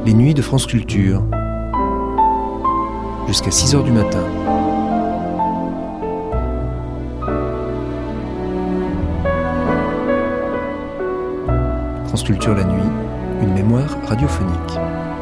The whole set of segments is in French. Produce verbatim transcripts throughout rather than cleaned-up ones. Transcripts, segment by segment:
Les nuits de France Culture. Jusqu'à six heures du matin. France Culture la nuit, une mémoire radiophonique.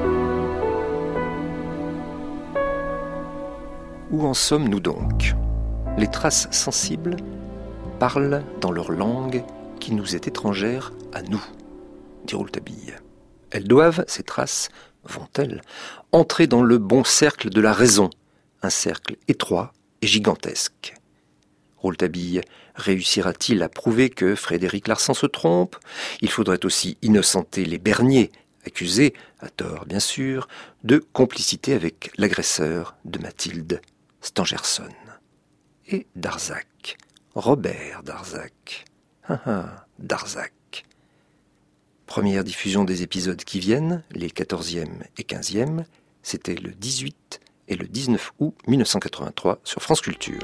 Où en sommes-nous donc ? Les traces sensibles parlent dans leur langue qui nous est étrangère à nous, dit Rouletabille. Elles doivent, ces traces, vont-elles, entrer dans le bon cercle de la raison, un cercle étroit et gigantesque. Rouletabille réussira-t-il à prouver que Frédéric Larsan se trompe ? Il faudrait aussi innocenter les Bernier, accusés, à tort bien sûr, de complicité avec l'agresseur de Mathilde Stangerson. Et Darzac, Robert Darzac. Ah ah, Darzac. Première diffusion des épisodes qui viennent, les quatorzième et quinzième, c'était le dix-huit et le dix-neuf août mille neuf cent quatre-vingt-trois sur France Culture.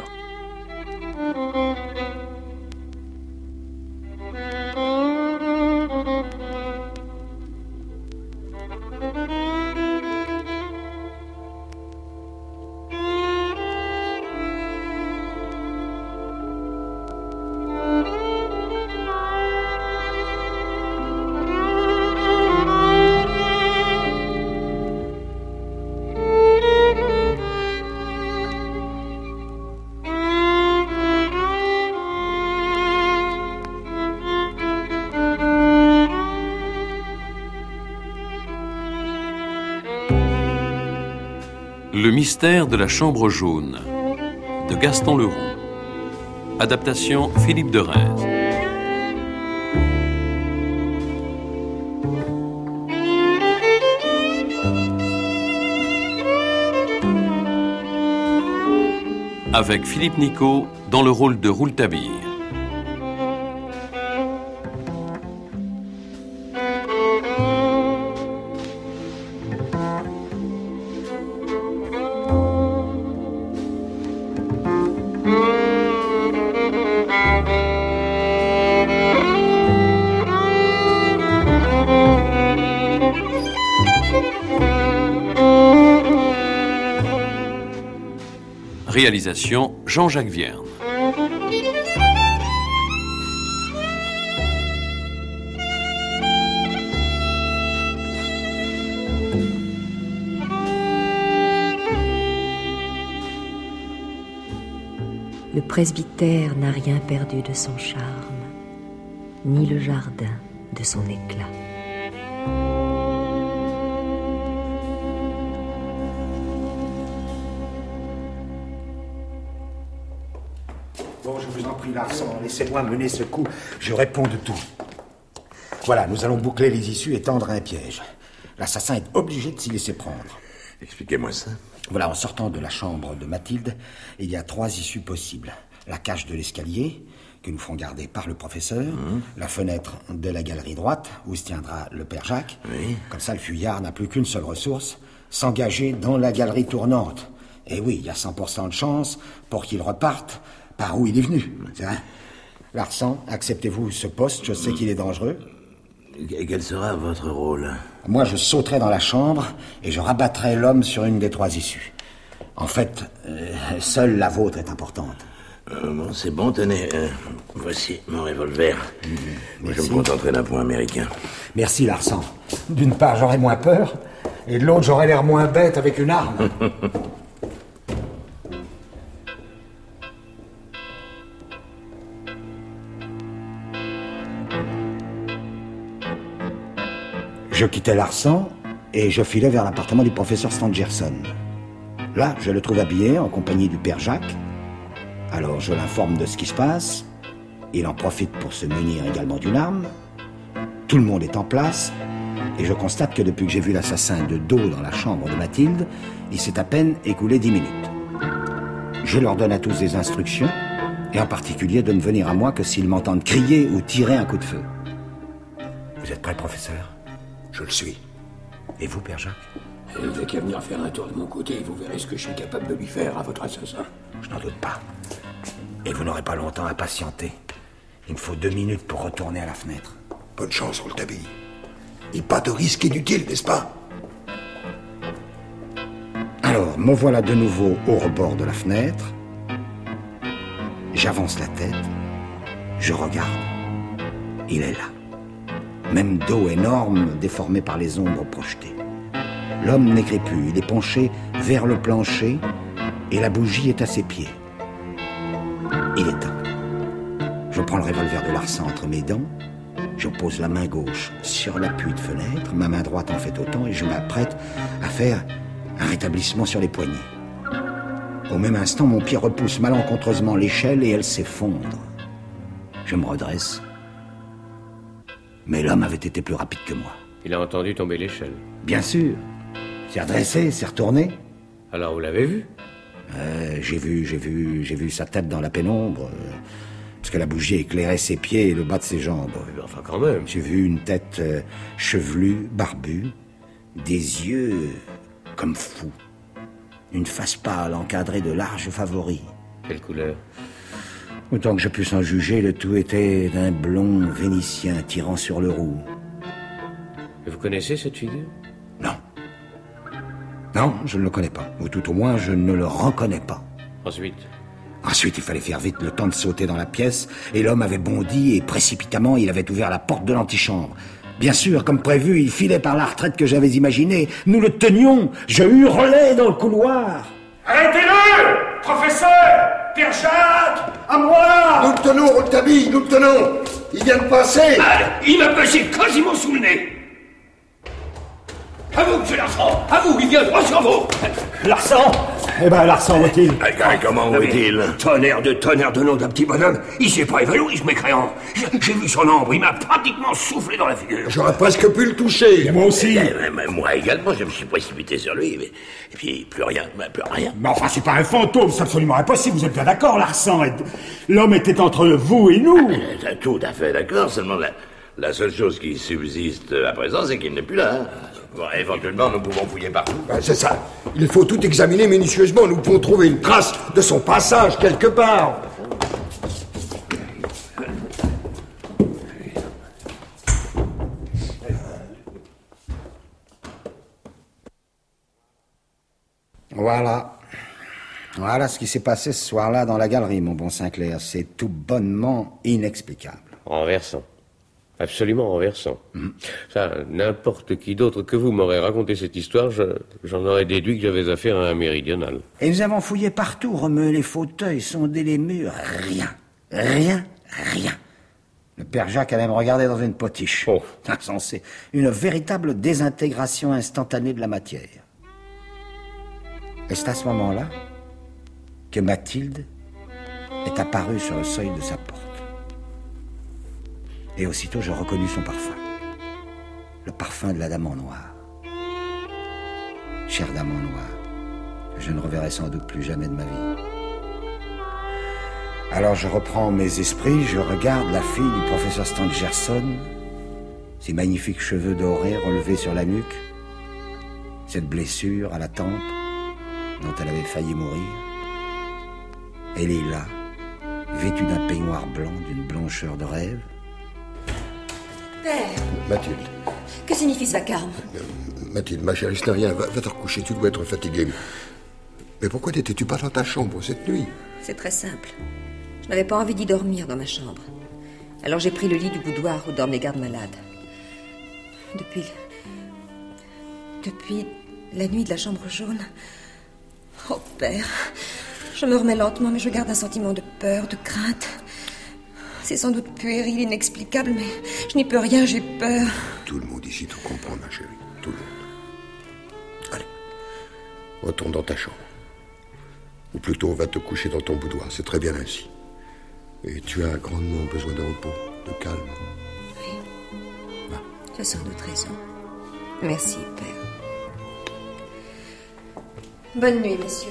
Le mystère de la chambre jaune, de Gaston Leroux. Adaptation Philippe de Reims. Avec Philippe Nicot dans le rôle de Rouletabille. Réalisation Jean-Jacques Vierne. Le presbytère n'a rien perdu de son charme, ni le jardin de son éclat. Bon, je vous en prie, Larsan, laissez-moi mener ce coup, je réponds de tout. Voilà, nous allons boucler les issues et tendre un piège. L'assassin est obligé de s'y laisser prendre. Expliquez-moi ça. Voilà, en sortant de la chambre de Mathilde, il y a trois issues possibles. La cage de l'escalier, que nous ferons garder par le professeur, mmh. La fenêtre de la galerie droite, où se tiendra le père Jacques. Oui. Comme ça, le fuyard n'a plus qu'une seule ressource, s'engager dans la galerie tournante. Et oui, il y a cent pour cent de chance pour qu'il reparte par où il est venu. C'est vrai. Larsan, acceptez-vous ce poste? Je sais qu'il est dangereux. Quel sera votre rôle? Moi, je sauterai dans la chambre et je rabattrai l'homme sur une des trois issues. En fait, euh, seule la vôtre est importante. Euh, bon, c'est bon, tenez. Euh, voici mon revolver. Mmh, Moi, je me contenterai d'un point américain. Merci, Larsan. D'une part, j'aurai moins peur, et de l'autre, j'aurai l'air moins bête avec une arme. Je quittais Larsan et je filais vers l'appartement du professeur Stangerson. Là, je le trouve habillé en compagnie du père Jacques. Alors je l'informe de ce qui se passe. Il en profite pour se munir également d'une arme. Tout le monde est en place et je constate que depuis que j'ai vu l'assassin de dos dans la chambre de Mathilde, il s'est à peine écoulé dix minutes. Je leur donne à tous des instructions et en particulier de ne venir à moi que s'ils m'entendent crier ou tirer un coup de feu. Vous êtes prêt, professeur ? Je le suis. Et vous, père Jacques ? Il n'a qu'à venir faire un tour de mon côté et vous verrez ce que je suis capable de lui faire à votre assassin. Je n'en doute pas. Et vous n'aurez pas longtemps à patienter. Il me faut deux minutes pour retourner à la fenêtre. Bonne chance, Rouletabille. Et pas de risque inutile, n'est-ce pas ? Alors, me voilà de nouveau au rebord de la fenêtre. J'avance la tête. Je regarde. Il est là. Même dos énorme, déformé par les ombres projetées. L'homme n'écrit plus. Il est penché vers le plancher et la bougie est à ses pieds. Il éteint. Je prends le revolver de Larsan entre mes dents. Je pose la main gauche sur l'appui de fenêtre. Ma main droite en fait autant et je m'apprête à faire un rétablissement sur les poignets. Au même instant, mon pied repousse malencontreusement l'échelle et elle s'effondre. Je me redresse. Mais l'homme avait été plus rapide que moi. Il a entendu tomber l'échelle. Bien sûr. S'est redressé, s'est retourné. Alors vous l'avez vu? euh, J'ai vu, j'ai vu, j'ai vu sa tête dans la pénombre. Euh, parce que la bougie éclairait ses pieds et le bas de ses jambes. Enfin quand même. J'ai vu une tête euh, chevelue, barbue, des yeux comme fous. Une face pâle encadrée de larges favoris. Quelle couleur? Autant que je puisse en juger, le tout était d'un blond vénitien tirant sur le roux. Et vous connaissez cette figure? Non. Non, je ne le connais pas. Ou tout au moins, je ne le reconnais pas. Ensuite? Ensuite, il fallait faire vite, le temps de sauter dans la pièce, et l'homme avait bondi et précipitamment, il avait ouvert la porte de l'antichambre. Bien sûr, comme prévu, il filait par la retraite que j'avais imaginée. Nous le tenions. Je hurlais dans le couloir. Arrêtez-le! Professeur! Pierre Jacques! À moi! Nous le tenons, Rouletabille, nous le tenons! Il vient de passer! Mal! Il m'a passé quasiment sous le nez! À vous, monsieur Larsan! À vous, il vient droit sur vous! Larsan! Eh ben, Larsan, où est-il? Ah, comment où est-il? Tonnerre de tonnerre de nom d'un petit bonhomme! Il s'est pas évanoui, ce mécréant! J'ai vu son ombre, il m'a pratiquement soufflé dans la figure! J'aurais presque pu le toucher! Et moi aussi! Eh, mais, mais moi également, je me suis précipité sur lui, mais... et puis plus rien, bah, plus rien. Mais enfin, c'est pas un fantôme, c'est absolument impossible, vous êtes bien d'accord, Larsan? L'homme était entre vous et nous! Ah, tout à fait d'accord, seulement la, la seule chose qui subsiste à présent, c'est qu'il n'est plus là. Hein. Bon, éventuellement, nous pouvons fouiller partout. Ben, c'est ça. Il faut tout examiner minutieusement. Nous pouvons trouver une trace de son passage quelque part. Voilà. Voilà ce qui s'est passé ce soir-là dans la galerie, mon bon Sinclair. C'est tout bonnement inexplicable. Renversant. Absolument renversant. Mmh. Ça, n'importe qui d'autre que vous m'aurait raconté cette histoire, je, j'en aurais déduit que j'avais affaire à un méridional. Et nous avons fouillé partout, remué les fauteuils, sondé les murs. Rien. Rien. Rien. Le père Jacques a même regardé dans une potiche. Oh. Insensé. Une véritable désintégration instantanée de la matière. Et c'est à ce moment-là que Mathilde est apparue sur le seuil de sa porte. Et aussitôt, je reconnus son parfum. Le parfum de la dame en noir. Chère dame en noir, que je ne reverrai sans doute plus jamais de ma vie. Alors je reprends mes esprits, je regarde la fille du professeur Stangerson, ses magnifiques cheveux dorés relevés sur la nuque, cette blessure à la tempe dont elle avait failli mourir. Elle est là, vêtue d'un peignoir blanc d'une blancheur de rêve. Père, Mathilde. que signifie ce vacarme? Euh, Mathilde, ma chérie, ce n'est rien. Va, va te recoucher, tu dois être fatiguée. Mais pourquoi n'étais-tu pas dans ta chambre cette nuit? C'est très simple. Je n'avais pas envie d'y dormir dans ma chambre. Alors j'ai pris le lit du boudoir où dorment les gardes malades. Depuis... Depuis la nuit de la chambre jaune... Oh, père, je me remets lentement, mais je garde un sentiment de peur, de crainte. C'est sans doute puéril, inexplicable, mais je n'y peux rien, j'ai peur. Tout le monde ici te comprend, ma chérie. Tout le monde. Allez, retourne dans ta chambre. Ou plutôt, va te coucher dans ton boudoir. C'est très bien ainsi. Et tu as grandement besoin de repos, de calme. Oui. Va. Tu as sans doute raison. Merci, père. Bonne nuit, messieurs.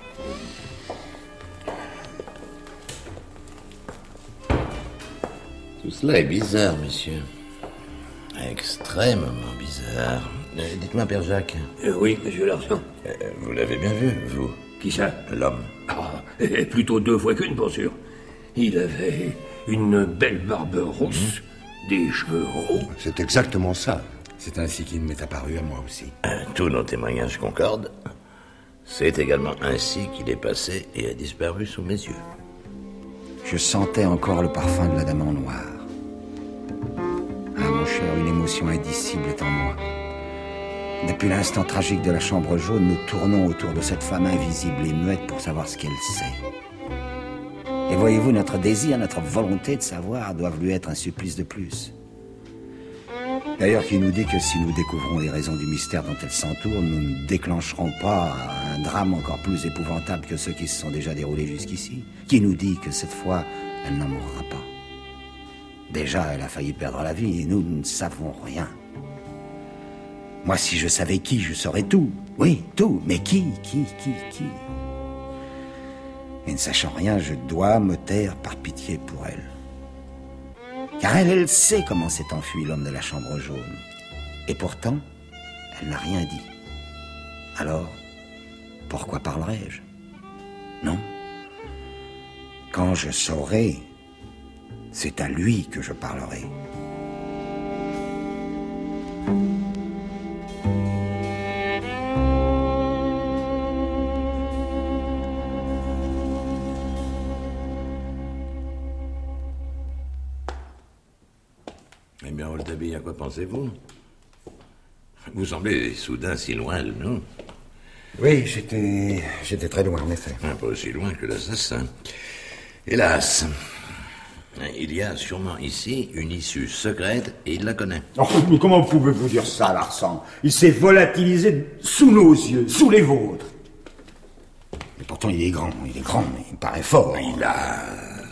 Tout cela est bizarre, monsieur. Extrêmement bizarre. Euh, dites-moi, Père Jacques. Euh, oui, monsieur Larsan. Euh, vous l'avez bien vu, vous? Qui ça? L'homme. Ah, et plutôt deux fois qu'une, pour sûr. Il avait une belle barbe rousse, mmh. des cheveux roux. C'est exactement ça. C'est ainsi qu'il m'est apparu à moi aussi. Euh, tous nos témoignages concordent. C'est également ainsi qu'il est passé et a disparu sous mes yeux. Je sentais encore le parfum de la dame en noir. Ah, mon cher, une émotion indicible est en moi. Depuis l'instant tragique de la chambre jaune, nous tournons autour de cette femme invisible et muette pour savoir ce qu'elle sait. Et voyez-vous, notre désir, notre volonté de savoir doivent lui être un supplice de plus. D'ailleurs, qui nous dit que si nous découvrons les raisons du mystère dont elle s'entoure, nous ne déclencherons pas un drame encore plus épouvantable que ceux qui se sont déjà déroulés jusqu'ici? Qui nous dit que cette fois, elle n'en mourra pas? Déjà, elle a failli perdre la vie et nous, nous ne savons rien. Moi, si je savais qui, je saurais tout. Oui, tout. Mais qui, qui, qui, qui? Et ne sachant rien, je dois me taire par pitié pour elle. Car elle, elle sait comment s'est enfui l'homme de la chambre jaune. Et pourtant, elle n'a rien dit. Alors, pourquoi parlerais-je? Non. Quand je saurai, c'est à lui que je parlerai. Eh bien, Rouletabille, à quoi pensez-vous? Vous semblez soudain si loin de nous. Oui, j'étais... j'étais très loin, en effet. Ah, pas aussi loin que l'assassin. Hélas, il y a sûrement ici une issue secrète et il la connaît. Oh, mais comment pouvez-vous dire ça, Larsan? Il s'est volatilisé sous nos yeux, sous les vôtres. Et pourtant, il est grand, il est grand, mais il paraît fort. Il a...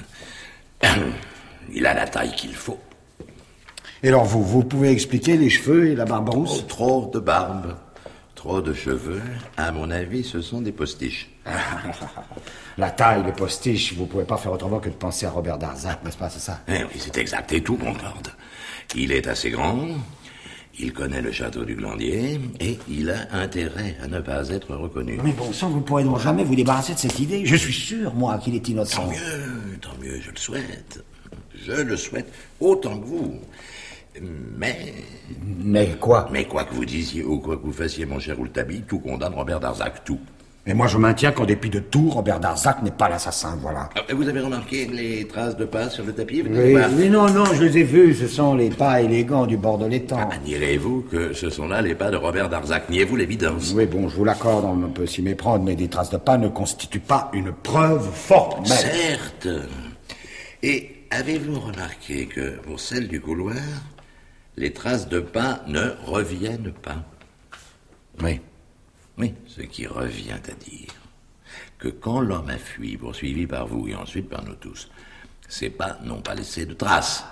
il a la taille qu'il faut. Et alors, vous, vous pouvez expliquer les cheveux et la barbe rousse? Oh, trop de barbe, trop de cheveux. À mon avis, ce sont des postiches. La taille, les postiches, vous pouvez pas faire autrement que de penser à Robert Darzac, n'est-ce pas, c'est ça? Eh oui, c'est exact, et tout concorde. Il est assez grand, il connaît le château du Glandier, et il a intérêt à ne pas être reconnu. Mais bon sang, vous ne pourrez donc jamais vous débarrasser de cette idée. Je suis sûr, moi, qu'il est innocent. Tant mieux, tant mieux, je le souhaite. Je le souhaite autant que vous. Mais... Mais quoi? Mais quoi que vous disiez ou quoi que vous fassiez, mon cher Rouletabille, tout condamne Robert Darzac, tout. Et moi, je maintiens qu'en dépit de tout, Robert Darzac n'est pas l'assassin, voilà. Ah, vous avez remarqué les traces de pas sur le tapis? Vous Oui, pas... oui, non, non, je les ai vus, ce sont les pas élégants du bord de l'étang. Ah, nierez-vous que ce sont là les pas de Robert Darzac? Niez-vous l'évidence? Oui, bon, je vous l'accorde, on peut s'y méprendre, mais des traces de pas ne constituent pas une preuve forte. Certes. Et avez-vous remarqué que pour celle du couloir, les traces de pas ne reviennent pas? Oui. Oui, ce qui revient à dire que quand l'homme a fui, poursuivi par vous et ensuite par nous tous, ces pas n'ont pas laissé de traces.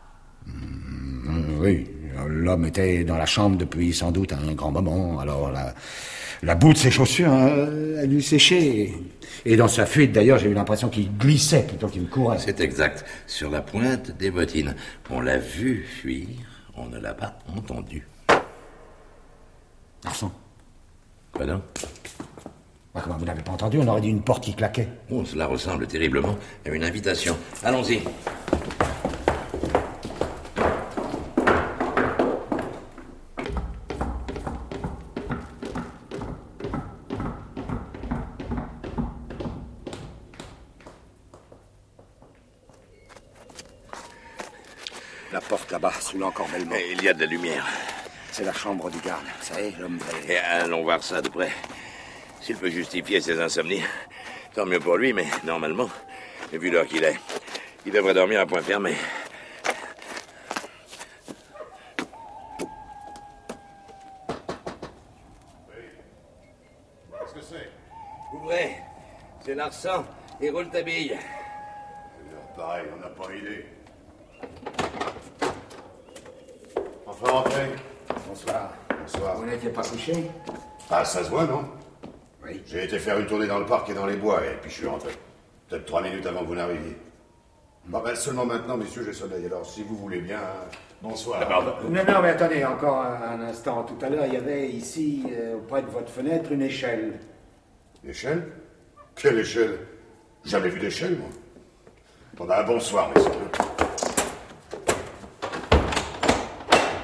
Mmh, oui, l'homme était dans la chambre depuis sans doute un grand moment, alors la, la boue de ses chaussures hein, a dû sécher. Et dans sa fuite, d'ailleurs, j'ai eu l'impression qu'il glissait plutôt qu'il courait. C'est exact, sur la pointe des bottines. On l'a vu fuir, on ne l'a pas entendu. Larsan. Pardon? Bah, comment vous n'avez pas entendu? On aurait dit une porte qui claquait. Oh, cela ressemble terriblement à une invitation. Allons-y. La porte là-bas, sous l'encor bellement. Et il y a de la lumière. C'est la chambre du garde, vous savez, l'homme vrai. Et allons voir ça de près. S'il peut justifier ses insomnies, tant mieux pour lui, mais normalement, vu l'heure qu'il est, il devrait dormir à point fermé. Qu'est-ce que c'est? Ouvrez, c'est Larsan et Rouletabille. Pareil, on n'a pas idée. Enfin, rentrez. Bonsoir. Bonsoir. Vous n'étiez pas couché? Ah, ça se voit, non? Oui. J'ai été faire une tournée dans le parc et dans les bois, et puis je suis rentré. Peut-être trois minutes avant que vous n'arriviez. Bon, ben, seulement maintenant, messieurs, j'ai sommeil. Alors, si vous voulez bien, bonsoir. Non, non, mais attendez, encore un, un instant. Tout à l'heure, il y avait ici, euh, auprès de votre fenêtre, une échelle. Une échelle? Quelle échelle? Jamais vu d'échelle, moi. Bon, ben, bonsoir, messieurs.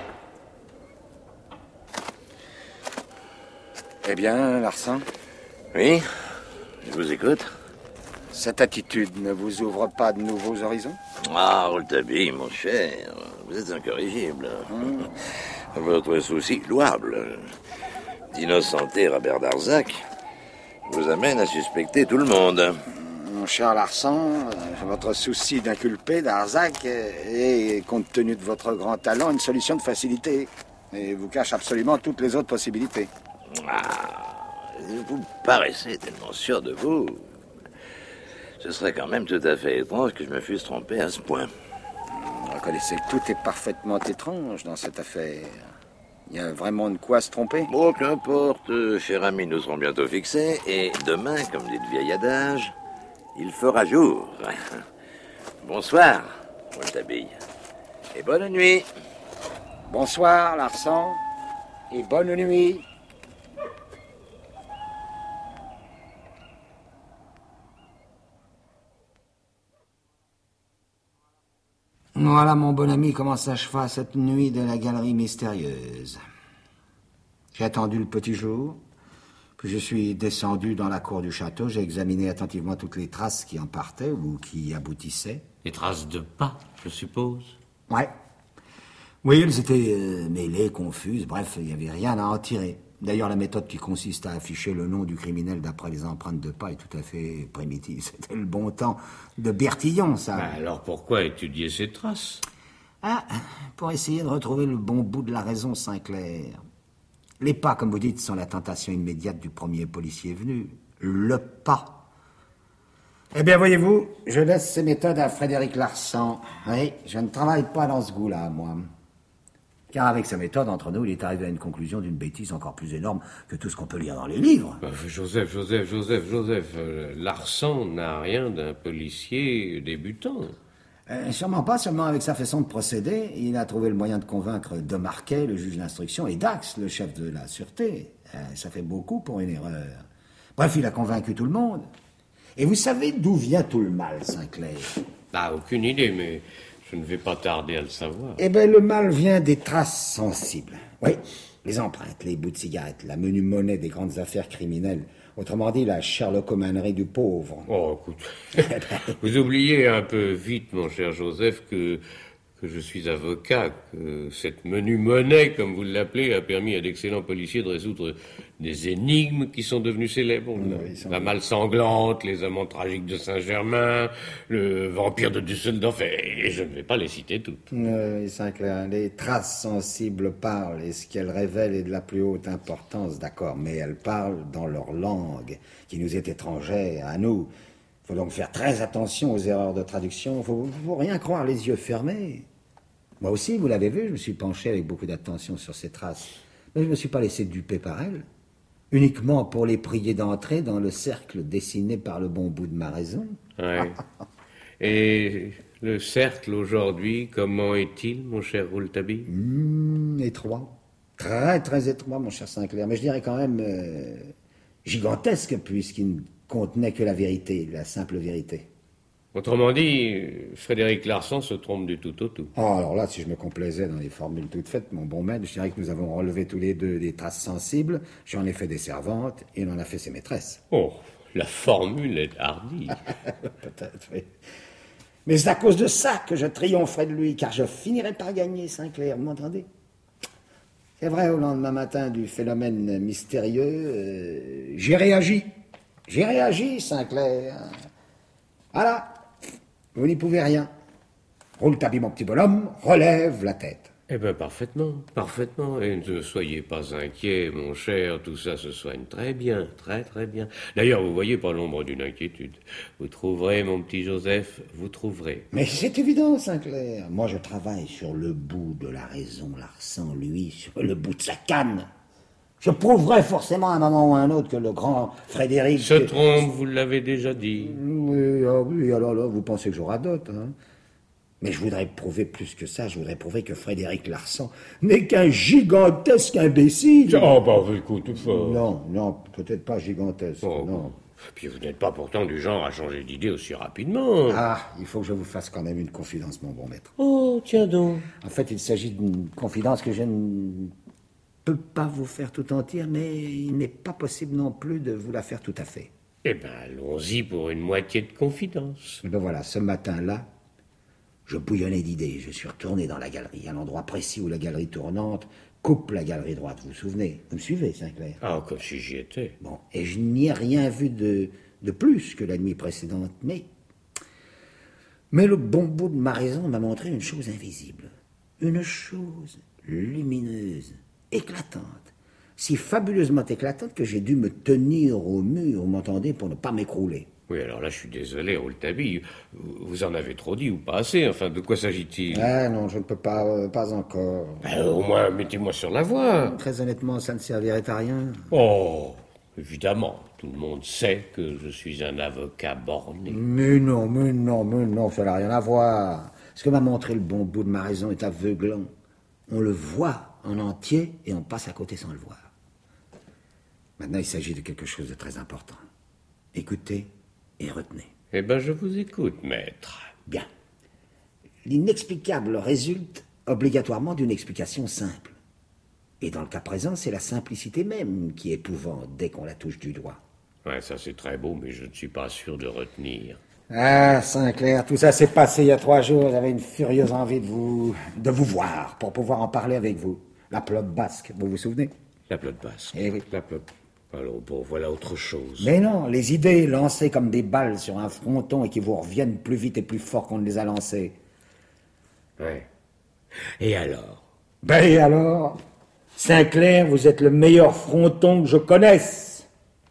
Eh bien, Larsan? Oui, je vous écoute. Cette attitude ne vous ouvre pas de nouveaux horizons? Ah, Rouletabille, mon cher, vous êtes incorrigible. Mmh. Votre souci louable d'innocenter Robert Darzac vous amène à suspecter tout le monde. Mon cher Larsan, votre souci d'inculper Darzac est, compte tenu de votre grand talent, une solution de facilité. Et vous cache absolument toutes les autres possibilités. Ah, vous paraissez tellement sûr de vous. Ce serait quand même tout à fait étrange que je me fusse trompé à ce point. Vous reconnaissez que tout est parfaitement étrange dans cette affaire. Il y a vraiment de quoi se tromper? Bon, qu'importe, cher ami, nous serons bientôt fixés. Et demain, comme dit le vieil adage, il fera jour. Bonsoir, Rouletabille. Et bonne nuit. Bonsoir, Larsan. Et bonne nuit. Voilà, mon bon ami, comment s'acheva cette nuit de la galerie mystérieuse. J'ai attendu le petit jour, puis je suis descendu dans la cour du château. J'ai examiné attentivement toutes les traces qui en partaient ou qui y aboutissaient. Les traces de pas, je suppose? Ouais. Oui, elles étaient euh, mêlées, confuses, bref, il n'y avait rien à en tirer. D'ailleurs, la méthode qui consiste à afficher le nom du criminel d'après les empreintes de pas est tout à fait primitive. C'était le bon temps de Bertillon, ça. Ben alors pourquoi étudier ces traces? Ah, pour essayer de retrouver le bon bout de la raison, Sinclair. Les pas, comme vous dites, sont la tentation immédiate du premier policier venu. Le pas. Eh bien, voyez-vous, je laisse ces méthodes à Frédéric Larsan. Oui, je ne travaille pas dans ce goût-là, moi. Car avec sa méthode, entre nous, il est arrivé à une conclusion d'une bêtise encore plus énorme que tout ce qu'on peut lire dans les livres. Euh, Joseph, Joseph, Joseph, Joseph, euh, Larsan n'a rien d'un policier débutant. Euh, sûrement pas, seulement avec sa façon de procéder, il a trouvé le moyen de convaincre de Marquet, le juge d'instruction, et Dax, le chef de la sûreté. Euh, ça fait beaucoup pour une erreur. Bref, il a convaincu tout le monde. Et vous savez d'où vient tout le mal, Sinclair? Ah, aucune idée, mais je ne vais pas tarder à le savoir. Eh bien, le mal vient des traces sensibles. Oui, les empreintes, les bouts de cigarettes, la menu monnaie des grandes affaires criminelles. Autrement dit, la sherlockomanerie du pauvre. Oh, écoute, vous oubliez un peu vite, mon cher Joseph, que, que je suis avocat, que cette menu monnaie, comme vous l'appelez, a permis à d'excellents policiers de résoudre des énigmes qui sont devenues célèbres. Oui, la malle sanglante, les amants tragiques de Saint-Germain, le vampire de Düsseldorf, et je ne vais pas les citer toutes. Oui, Sinclair, les traces sensibles parlent, et ce qu'elles révèlent est de la plus haute importance, d'accord, mais elles parlent dans leur langue, qui nous est étrangère, à nous. Il faut donc faire très attention aux erreurs de traduction, il ne faut, faut rien croire les yeux fermés. Moi aussi, vous l'avez vu, je me suis penché avec beaucoup d'attention sur ces traces, mais je ne me suis pas laissé duper par elles. Uniquement pour les prier d'entrer dans le cercle dessiné par le bon bout de ma raison. Oui. Et le cercle aujourd'hui, comment est-il, mon cher Rouletabille? Mmh, étroit. Très, très étroit, mon cher Sinclair. Mais je dirais quand même euh, gigantesque, puisqu'il ne contenait que la vérité, la simple vérité. Autrement dit, Frédéric Larsan se trompe du tout au tout. Oh, alors là, si je me complaisais dans les formules toutes faites, mon bon maître, je dirais que nous avons relevé tous les deux des traces sensibles. J'en ai fait des servantes, et il en a fait ses maîtresses. Oh, la formule est hardie. Peut-être, oui. Mais c'est à cause de ça que je triompherai de lui, car je finirai par gagner, Sinclair, vous m'entendez? C'est vrai, au lendemain matin du phénomène mystérieux, euh, j'ai réagi. J'ai réagi, Sinclair. Voilà. Vous n'y pouvez rien. Rouletabille, mon petit bonhomme, relève la tête. Eh bien, parfaitement, parfaitement. Et ne soyez pas inquiet, mon cher, tout ça se soigne très bien, très très bien. D'ailleurs, vous voyez pas l'ombre d'une inquiétude. Vous trouverez, mon petit Joseph, vous trouverez. Mais c'est évident, Sinclair. Moi, je travaille sur le bout de la raison, Larsan, lui, sur le bout de sa canne. Je prouverai forcément à un moment ou à un autre que le grand Frédéric... Se trompe, vous l'avez déjà dit. Oui, ah oui, alors là, vous pensez que je radote, hein? Mais je voudrais prouver plus que ça, je voudrais prouver que Frédéric Larsan n'est qu'un gigantesque imbécile. Oh, bah, écoute, fort. Non, non, peut-être pas gigantesque, oh, non. Puis vous n'êtes pas pourtant du genre à changer d'idée aussi rapidement. Ah, il faut que je vous fasse quand même une confidence, mon bon maître. Oh, tiens donc. En fait, il s'agit d'une confidence que je ne peux pas vous faire tout entière, mais il n'est pas possible non plus de vous la faire tout à fait. Eh bien, allons-y pour une moitié de confidence. Et ben voilà, ce matin-là, je bouillonnais d'idées. Je suis retourné dans la galerie, à l'endroit précis où la galerie tournante coupe la galerie droite. Vous vous souvenez? Vous me suivez, Sinclair? Ah, comme si j'y étais. Bon, et je n'y ai rien vu de, de plus que la nuit précédente, mais... Mais le bon bout de ma raison m'a montré une chose invisible. Une chose lumineuse, éclatante. Si fabuleusement éclatante que j'ai dû me tenir au mur, vous m'entendez, pour ne pas m'écrouler. Oui, alors là, je suis désolé, Rouletabille. Vous en avez trop dit ou pas assez. Enfin, de quoi s'agit-il? Ah non, je ne peux pas, euh, pas encore. Ben, au moins, mettez-moi sur la voie. Très honnêtement, ça ne servirait à rien. Oh, évidemment. Tout le monde sait que je suis un avocat borné. Mais non, mais non, mais non, ça n'a rien à voir. Ce que m'a montré le bon bout de ma raison est aveuglant. On le voit en entier et on passe à côté sans le voir. Maintenant, il s'agit de quelque chose de très important. Écoutez et retenez. Eh bien, je vous écoute, maître. Bien. L'inexplicable résulte obligatoirement d'une explication simple. Et dans le cas présent, c'est la simplicité même qui épouvante dès qu'on la touche du doigt. Ouais, ça c'est très beau, mais je ne suis pas sûr de retenir. Ah, Sinclair, tout ça s'est passé il y a trois jours. J'avais une furieuse envie de vous, de vous voir, pour pouvoir en parler avec vous. La pelote basque, vous vous souvenez? La pelote basque. Eh oui. La pelote... Alors bon, voilà autre chose. Mais non, les idées lancées comme des balles sur un fronton et qui vous reviennent plus vite et plus fort qu'on ne les a lancées. Ouais. Et alors? Ben et alors? Sinclair, vous êtes le meilleur fronton que je connaisse.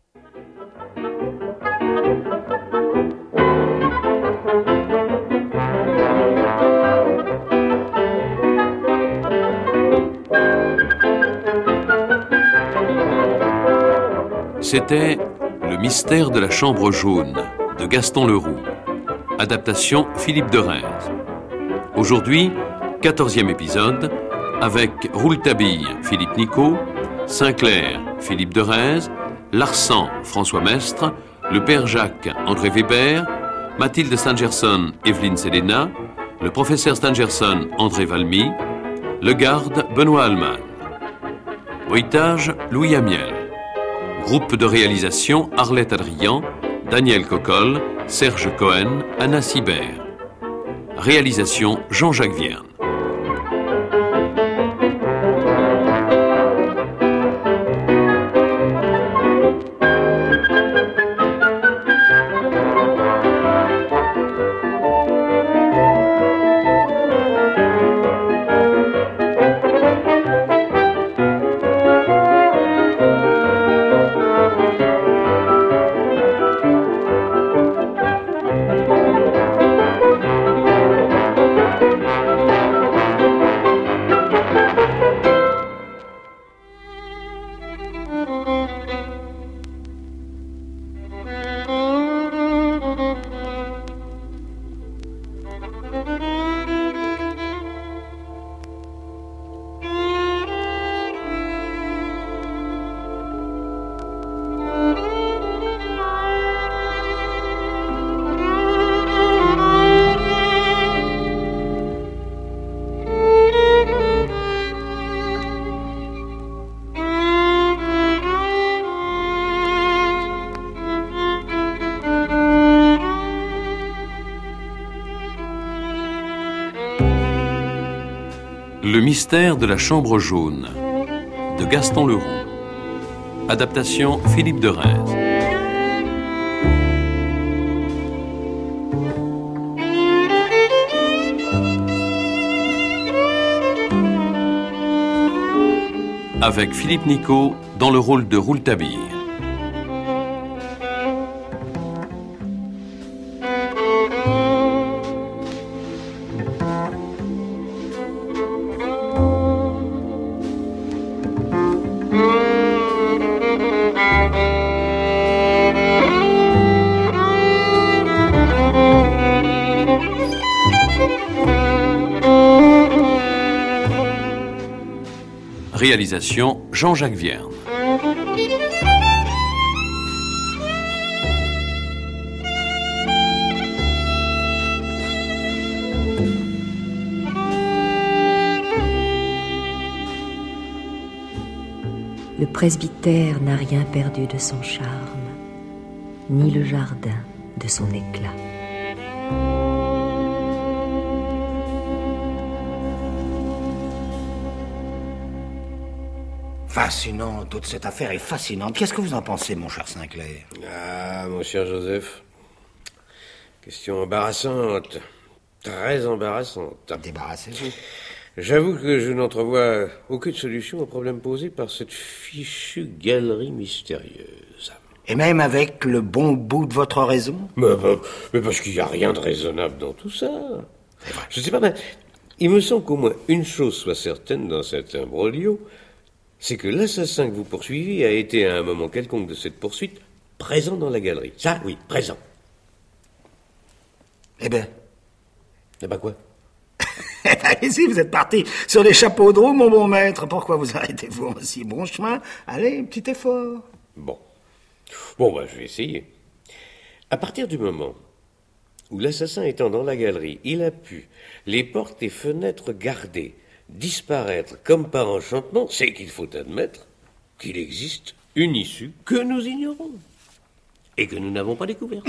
C'était Le mystère de la chambre jaune de Gaston Leroux. Adaptation Philippe de Reims. Aujourd'hui, quatorzième épisode, avec Rouletabille, Philippe Nicot, Sinclair, Philippe de Reims, Larsan, François Mestre, le père Jacques, André Weber, Mathilde Stangerson, Evelyne Selena, le professeur Stangerson, André Valmy, le garde, Benoît Allman. Bruitage, Louis Amiel. Groupe de réalisation, Arlette Adrian, Daniel Cocolle, Serge Cohen, Anna Sibert. Réalisation, Jean-Jacques Vierne. Le mystère de la chambre jaune de Gaston Leroux. Adaptation Philippe de Reims. Avec Philippe Nicot dans le rôle de Rouletabille. Réalisation Jean-Jacques Vierne. Le presbytère n'a rien perdu de son charme, ni le jardin de son éclat. Fascinant, toute cette affaire est fascinante. Qu'est-ce que vous en pensez, mon cher Sinclair? Ah, mon cher Joseph, question embarrassante, très embarrassante. Débarrassez-vous. J'avoue que je n'entrevois aucune solution au problème posé par cette fichue galerie mystérieuse. Et même avec le bon bout de votre raison? Mais, mais, mais parce qu'il n'y a rien de raisonnable dans tout ça. Je ne sais pas, mais il me semble qu'au moins une chose soit certaine dans cet imbroglio, c'est que l'assassin que vous poursuivez a été à un moment quelconque de cette poursuite présent dans la galerie. Ça, oui, présent. Eh ben. Eh ben quoi? Allez-y, vous êtes parti sur les chapeaux de roue, mon bon maître. Pourquoi vous arrêtez-vous en si bon chemin? Allez, petit effort. Bon. Bon, ben, je vais essayer. À partir du moment où l'assassin étant dans la galerie, il a pu, les portes et fenêtres gardées, disparaître comme par enchantement, c'est qu'il faut admettre qu'il existe une issue que nous ignorons et que nous n'avons pas découverte.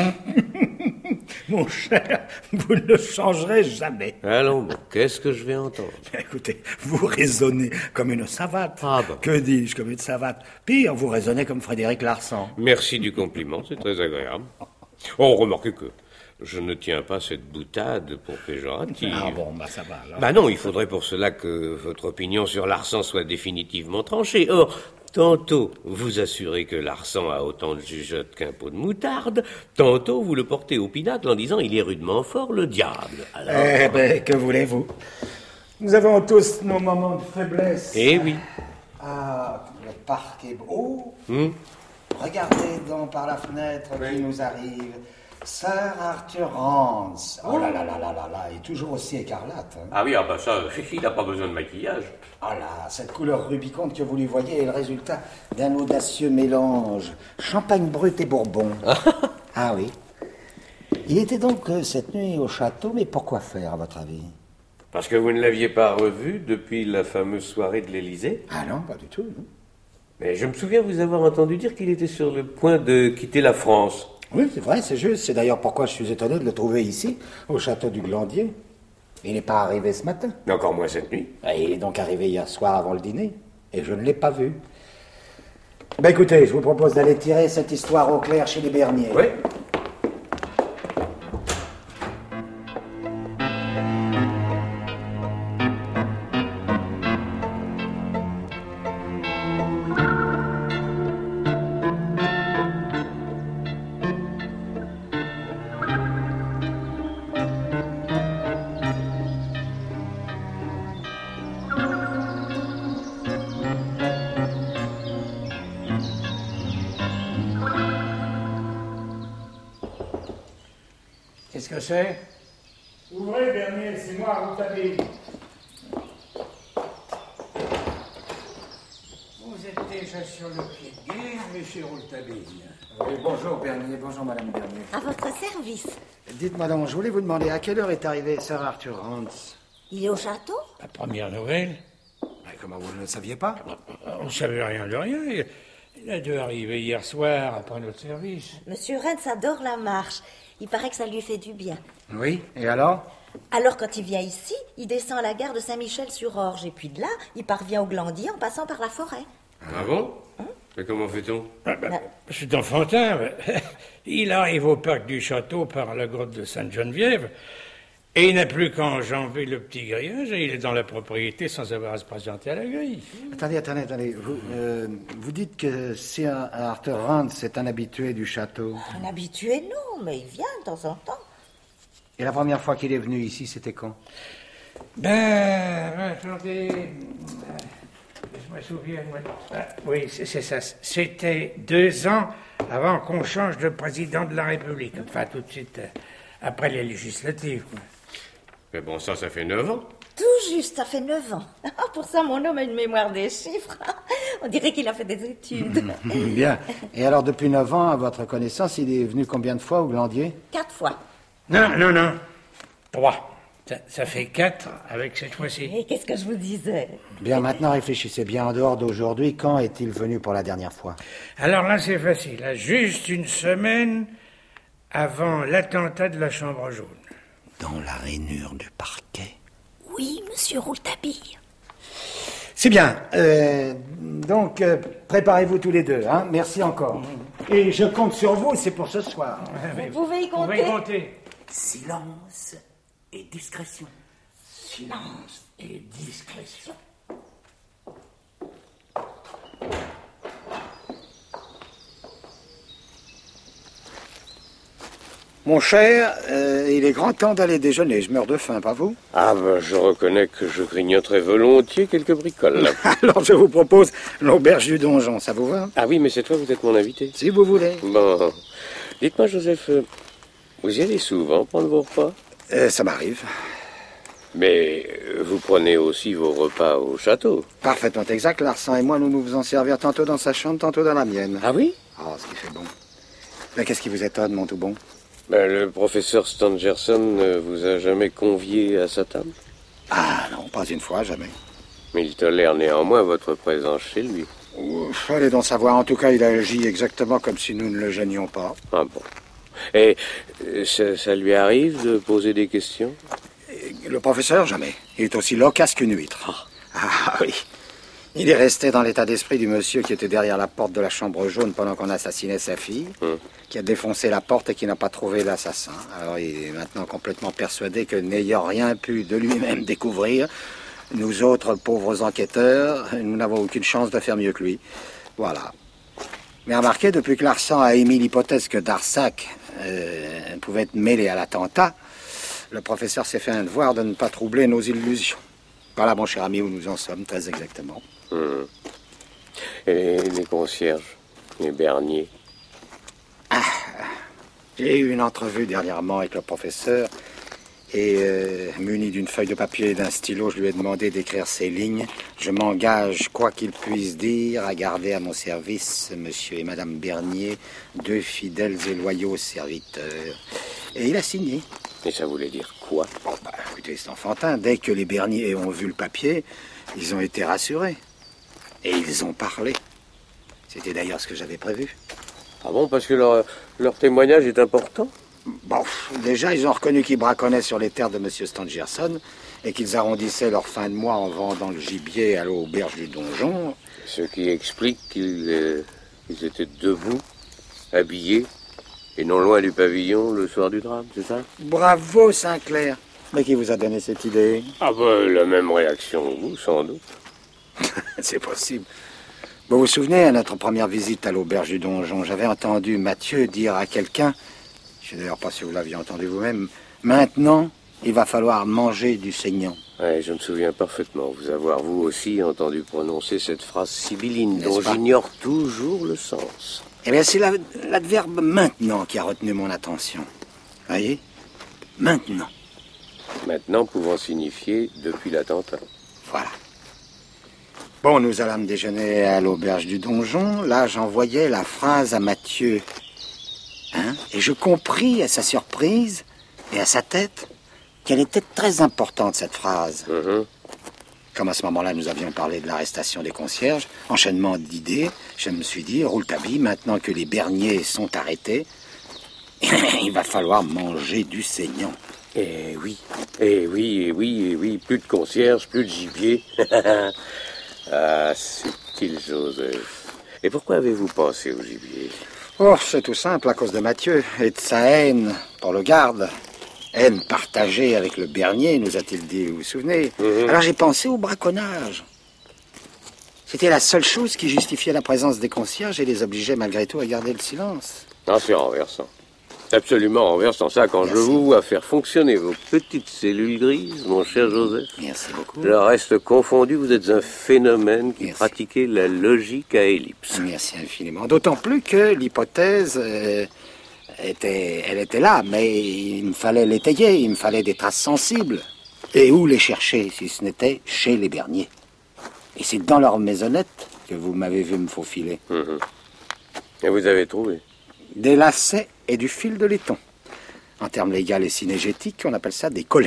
Mon cher, vous ne changerez jamais. Allons, bon, qu'est-ce que je vais entendre? Écoutez, vous raisonnez comme une savate. Ah bon. Que dis-je, comme une savate? Pire, vous raisonnez comme Frédéric Larsan. Merci du compliment, c'est très agréable. Oh, remarquez que je ne tiens pas cette boutade pour péjorative. Ah bon, bah ça va alors. Bah non, il faudrait pour cela que votre opinion sur Larsan soit définitivement tranchée. Or, tantôt vous assurez que Larsan a autant de jugeote qu'un pot de moutarde, tantôt vous le portez au pinacle en disant il est rudement fort le diable. Alors... Eh ben, que voulez-vous? Nous avons tous nos moments de faiblesse. Eh oui. Ah, le parc est beau. Hum. Regardez donc par la fenêtre qui nous arrive. Sir Arthur Rance. Oh là là là là là là, il est toujours aussi écarlate. Hein. Ah oui, ah bah ça, il n'a pas besoin de maquillage. Oh là, cette couleur rubiconde que vous lui voyez est le résultat d'un audacieux mélange. Champagne brut et bourbon. Ah oui. Il était donc euh, cette nuit au château, mais pourquoi faire, à votre avis? Parce que vous ne l'aviez pas revu depuis la fameuse soirée de l'Élysée? Ah non, pas du tout. Non. Mais je me souviens vous avoir entendu dire qu'il était sur le point de quitter la France. Oui, c'est vrai, c'est juste. C'est d'ailleurs pourquoi je suis étonné de le trouver ici, au château du Glandier. Il n'est pas arrivé ce matin. Encore moins cette nuit. Et il est donc arrivé hier soir avant le dîner, et je ne l'ai pas vu. Ben écoutez, je vous propose d'aller tirer cette histoire au clair chez les Berniers. Oui. Qu'est-ce que c'est? Ouvrez, Bernier, c'est moi, Rouletabille. Vous êtes déjà sur le pied de guerre, monsieur Rouletabille. Oui, bonjour, Bernier. Bonjour, madame Bernier. À votre service. Dites-moi donc, je voulais vous demander à quelle heure est arrivé Sir Arthur Rance? Il est au château? La première nouvelle? Mais comment vous ne le saviez pas? On ne savait rien de rien. Il, il a dû arriver hier soir après notre service. Monsieur Rance adore la marche. Il paraît que ça lui fait du bien. Oui, et alors? Alors, quand il vient ici, il descend à la gare de Saint-Michel-sur-Orge. Et puis de là, il parvient au Glandier en passant par la forêt. Ah bon? Hein? Mais comment fait-on? Ah ben, c'est enfantin. Il arrive au parc du château par la grotte de Sainte-Geneviève. Et il n'a plus qu'à enjamber le petit grillage et il est dans la propriété sans avoir à se présenter à la grille. Attendez, attendez, attendez. Vous, euh, vous dites que Sir Arthur Rance est un habitué du château. Un habitué, non, mais il vient de temps en temps. Et la première fois qu'il est venu ici, c'était quand? Ben, attendez... Je me souviens... Ah, oui, c'est, c'est ça. C'était deux ans avant qu'on change de président de la République. Enfin, tout de suite, après les législatives, quoi. Mais bon, ça, ça fait neuf ans. Tout juste, ça fait neuf ans. Pour ça, mon homme a une mémoire des chiffres. On dirait qu'il a fait des études. Bien. Et alors, depuis neuf ans, à votre connaissance, il est venu combien de fois au Glandier? Quatre fois. Non, non, non. Trois. Ça, ça fait quatre avec cette fois-ci. Et qu'est-ce que je vous disais? Bien, maintenant réfléchissez bien en dehors d'aujourd'hui. Quand est-il venu pour la dernière fois? Alors là, c'est facile. Là, juste une semaine avant l'attentat de la Chambre jaune. Dans la rainure du parquet? Oui, monsieur Rouletabille. C'est bien. Euh, donc, euh, préparez-vous tous les deux. Hein. Merci encore. Et je compte sur vous, c'est pour ce soir. Vous pouvez y compter. Vous pouvez y compter. Silence et discrétion. Silence et discrétion. Mon cher, euh, il est grand temps d'aller déjeuner. Je meurs de faim, pas vous? Ah ben, je reconnais que je grignoterais volontiers quelques bricoles. Alors je vous propose l'auberge du donjon, ça vous va? Ah oui, mais cette fois, vous êtes mon invité. Si vous voulez. Bon. Dites-moi, Joseph, vous y allez souvent prendre vos repas? euh, Ça m'arrive. Mais vous prenez aussi vos repas au château? Parfaitement exact. Larsan et moi, nous nous faisons servir tantôt dans sa chambre, tantôt dans la mienne. Ah oui? Oh, ce qui fait bon. Mais qu'est-ce qui vous étonne, mon tout bon? Ben, le professeur Stangerson ne vous a jamais convié à sa table? Ah non, pas une fois, jamais. Mais il tolère néanmoins votre présence chez lui. Ouf, allez donc savoir. En tout cas, il agit exactement comme si nous ne le gênions pas. Ah bon. Et ça, ça lui arrive de poser des questions? Le professeur, jamais. Il est aussi loquace qu'une huître. Ah oui. Il est resté dans l'état d'esprit du monsieur qui était derrière la porte de la chambre jaune pendant qu'on assassinait sa fille, hum. qui a défoncé la porte et qui n'a pas trouvé l'assassin. Alors il est maintenant complètement persuadé que n'ayant rien pu de lui-même découvrir, nous autres pauvres enquêteurs, nous n'avons aucune chance de faire mieux que lui. Voilà. Mais remarquez, depuis que Larsan a émis l'hypothèse que Darzac euh, pouvait être mêlé à l'attentat, le professeur s'est fait un devoir de ne pas troubler nos illusions. Voilà, mon cher ami, où nous en sommes, très exactement. Hum. Et les concierges, les Bernier? Ah, j'ai eu une entrevue dernièrement avec le professeur et, euh, muni d'une feuille de papier et d'un stylo, je lui ai demandé d'écrire ces lignes. Je m'engage, quoi qu'il puisse dire, à garder à mon service monsieur et madame Bernier, deux fidèles et loyaux serviteurs. Et il a signé. Et ça voulait dire quoi? Bon, bah, écoutez, c'est enfantin. Dès que les Bernier ont vu le papier, ils ont été rassurés. Et ils ont parlé. C'était d'ailleurs ce que j'avais prévu. Ah bon, parce que leur, leur témoignage est important? Bon, déjà, ils ont reconnu qu'ils braconnaient sur les terres de M. Stangerson et qu'ils arrondissaient leur fin de mois en vendant le gibier à l'auberge du donjon. Ce qui explique qu'ils euh, ils étaient debout, habillés, et non loin du pavillon le soir du drame, c'est ça? Bravo, Sinclair. Mais qui vous a donné cette idée? Ah ben, la même réaction que vous, sans doute. C'est possible. Vous vous souvenez, à notre première visite à l'auberge du donjon, j'avais entendu Mathieu dire à quelqu'un, je ne sais d'ailleurs pas si vous l'aviez entendu vous-même, maintenant, il va falloir manger du saignant. Oui, je me souviens parfaitement vous avoir, vous aussi, entendu prononcer cette phrase sibylline dont j'ignore toujours le sens. Eh bien, c'est la, l'adverbe « maintenant » qui a retenu mon attention. Voyez? Maintenant. Maintenant pouvant signifier « depuis l'attentat ». Voilà. Bon, nous allâmes déjeuner à l'auberge du donjon. Là, j'envoyais la phrase à Mathieu. Hein? Et je compris à sa surprise et à sa tête qu'elle était très importante, cette phrase. Mm-hmm. Comme à ce moment-là, nous avions parlé de l'arrestation des concierges, enchaînement d'idées, je me suis dit, Rouletabille, maintenant que les Bernier sont arrêtés, il va falloir manger du saignant. Eh oui, eh oui, eh oui, eh oui, plus de concierges, plus de gibier. Ah, subtil Joseph. Et pourquoi avez-vous pensé au gibier? Oh, c'est tout simple, à cause de Mathieu et de sa haine pour le garde. Haine partagée avec le Bernier, nous a-t-il dit, vous vous souvenez? Mm-hmm. Alors j'ai pensé au braconnage. C'était la seule chose qui justifiait la présence des concierges et les obligeait malgré tout à garder le silence. Ah, c'est renversant. Absolument renversant. Ça, quand Merci. Je vous vois faire fonctionner vos petites cellules grises, mon cher Joseph. Merci beaucoup. Le reste confondu, vous êtes un phénomène qui Merci. Pratiquait la logique à ellipse. Merci infiniment. D'autant plus que l'hypothèse... Euh, Était, elle était là, mais il me fallait l'étayer, il me fallait des traces sensibles. Et où les chercher, si ce n'était chez les Bernier? Et c'est dans leur maisonnette que vous m'avez vu me faufiler. Mmh. Et vous avez trouvé? Des lacets et du fil de laiton. En termes légaux et synégétiques, on appelle ça des collets.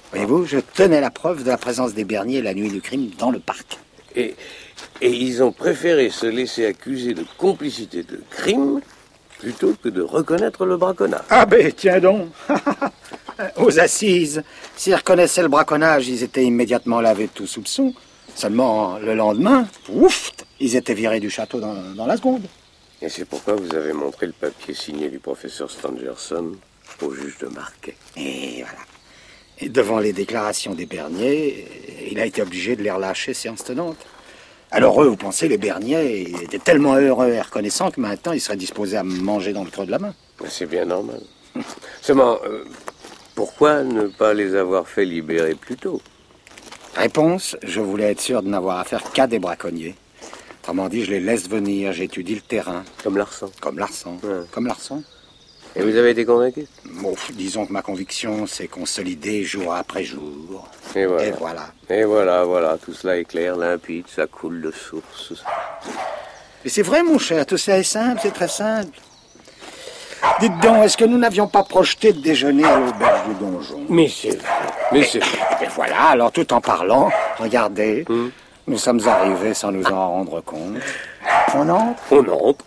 Voyez-vous, je tenais la preuve de la présence des Bernier la nuit du crime dans le parc. Et, et ils ont préféré se laisser accuser de complicité de crime plutôt que de reconnaître le braconnage. Ah ben, tiens donc. Aux assises, s'ils reconnaissaient le braconnage, ils étaient immédiatement lavés de tout soupçon. Seulement, le lendemain, ouf, ils étaient virés du château dans, dans la seconde. Et c'est pourquoi vous avez montré le papier signé du professeur Stangerson au juge de Marquet. Et voilà. Et devant les déclarations des Bernier, il a été obligé de les relâcher séance tenante. Alors eux, vous pensez, les Bernier étaient tellement heureux et reconnaissants que maintenant, ils seraient disposés à me manger dans le creux de la main. C'est bien normal. Seulement, euh, pourquoi ne pas les avoir fait libérer plus tôt? Réponse, je voulais être sûr de n'avoir affaire qu'à des braconniers. Autrement dit, je les laisse venir, j'étudie le terrain. Comme Larsan. Comme Larsan. Ouais. Comme Larsan. Et vous avez été convaincu? Bon, disons que ma conviction s'est consolidée jour après jour. Et voilà. Et voilà. Et voilà, voilà. Tout cela est clair, limpide, ça coule de source. Mais c'est vrai, mon cher, tout ça est simple, c'est très simple. Dites donc, est-ce que nous n'avions pas projeté de déjeuner à l'auberge du donjon? Mais c'est vrai. Mais c'est vrai. Et voilà, alors tout en parlant, regardez, hum. nous sommes arrivés sans nous en rendre compte. On entre? On entre.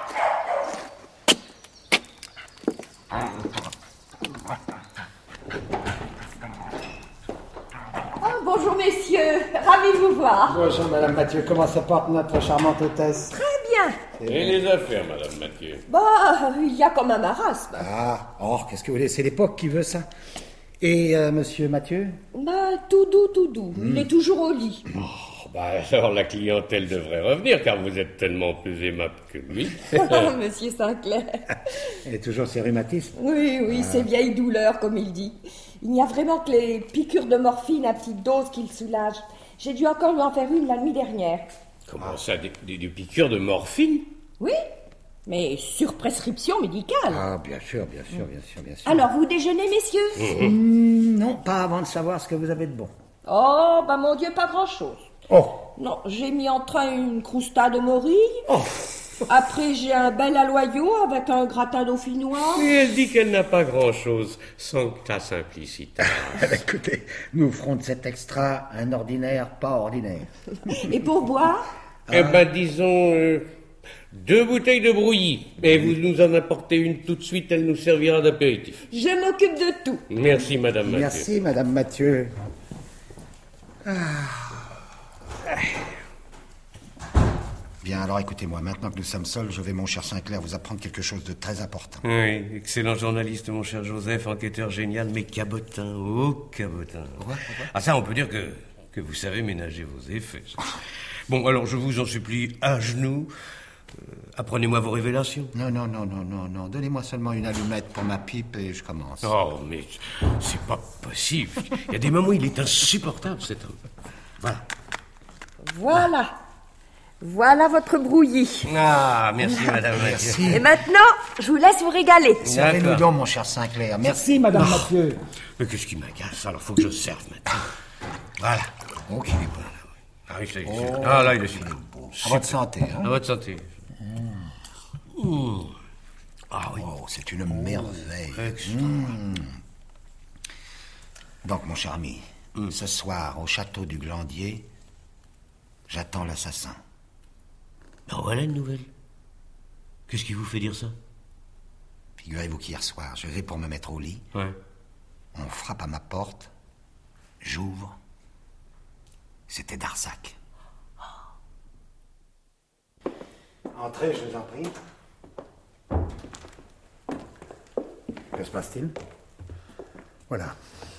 Oh, bonjour messieurs, ravi de vous voir. Bonjour madame Mathieu, comment se porte notre charmante hôtesse? Très bien. Et les affaires, madame Mathieu? Bah, il y a comme un marasme. Ah, oh, qu'est-ce que vous voulez, c'est l'époque qui veut ça. Et euh, monsieur Mathieu? Bah, tout doux, tout doux. Mm. Il est toujours au lit. Oh, bah alors la clientèle devrait revenir, car vous êtes tellement plus aimable que lui. Monsieur Sinclair. Et toujours ses rhumatismes? Oui, oui, ah. Ses vieilles douleurs, comme il dit. Il n'y a vraiment que les piqûres de morphine à petite dose qui le soulagent. J'ai dû encore lui en faire une la nuit dernière. Comment ça, des, des, des piqûres de morphine? Oui, mais sur prescription médicale. Ah, bien sûr, bien sûr, bien sûr, bien sûr. Alors, vous déjeunez, messieurs? mmh. Mmh, Non, pas avant de savoir ce que vous avez de bon. Oh, bah mon Dieu, pas grand-chose. Oh. Non, j'ai mis en train une croustade de morille. Oh. Après, j'ai un bel aloyau avec un gratin dauphinois. Et elle dit qu'elle n'a pas grand-chose, sancta simplicita. Écoutez, nous ferons de cet extra un ordinaire pas ordinaire. Et pour boire? Eh ben, disons, euh, deux bouteilles de brouillis. Et vous nous en apportez une tout de suite, elle nous servira d'apéritif. Je m'occupe de tout. Merci, madame Mathieu. Merci, madame Mathieu. Ah. Bien, alors écoutez-moi, maintenant que nous sommes seuls, je vais, mon cher Sinclair, vous apprendre quelque chose de très important. Oui, excellent journaliste, mon cher Joseph, enquêteur génial, mais cabotin, oh cabotin. Pourquoi, pourquoi Ah ça, on peut dire que, que vous savez ménager vos effets. Bon, alors je vous en supplie, à genoux, euh, apprenez-moi vos révélations. Non, non, non, non, non, non, donnez-moi seulement une allumette pour ma pipe et je commence. Oh, mais c'est pas possible. Il y a des moments où il est insupportable, cet homme. Voilà. Voilà. Voilà votre brouillis. Ah, merci, madame Mathieu. Et maintenant, je vous laisse vous régaler. Servez-nous donc, mon cher Sinclair. Merci, madame oh. Mathieu. Mais qu'est-ce qui m'agace? Alors, faut que je serve maintenant. Voilà. Oh, qu'il est bon. Ah oui, je l'ai oh. Ah, là, il est super. Bon. À votre santé, hein. À votre santé. Mmh. Mmh. Ah oui. Oh, c'est une merveille. Mmh. Donc, mon cher ami, mmh. ce soir, au château du Glandier, j'attends l'assassin. Ben voilà une nouvelle. Qu'est-ce qui vous fait dire ça? Figurez-vous qu'hier soir, je vais pour me mettre au lit. Ouais. On frappe à ma porte. J'ouvre. C'était Darzac. Oh. Entrez, je vous en prie. Que se passe-t-il? Voilà.